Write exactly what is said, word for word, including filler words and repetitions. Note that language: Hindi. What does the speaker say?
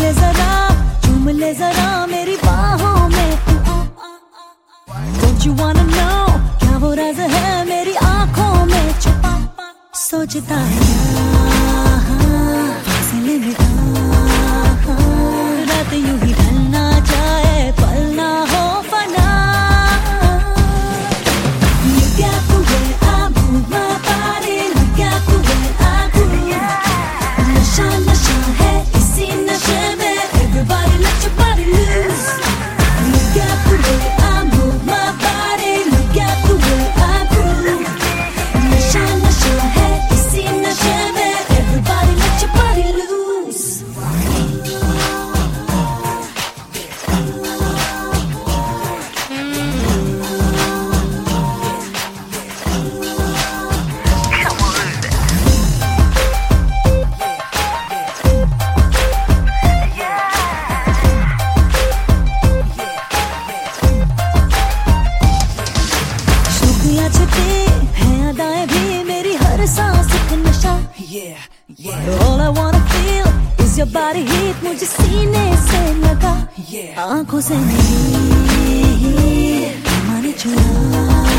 ले जरा, चूम ले जरा मेरी बाहों में। Don't you wanna know क्या वो राज है मेरी आंखों में छुपा? सोचता है फासले में रात यूं ही ढलना जाए, पल ना हो फना। Look at the way I move my body, look at the way I groove। नशा नशा है इसी नशे में, everybody let your body loose। Look at the way I move my body, look at the way I groove। नशा नशा है इसी नशे में, everybody let your body loose। शुक्रिया छिपी है अदाएं भी मेरी हर सांस एक नशा। All I wanna feel is your body heat, मुझे सीने से लगा, आंखों से नहीं माने चुरा।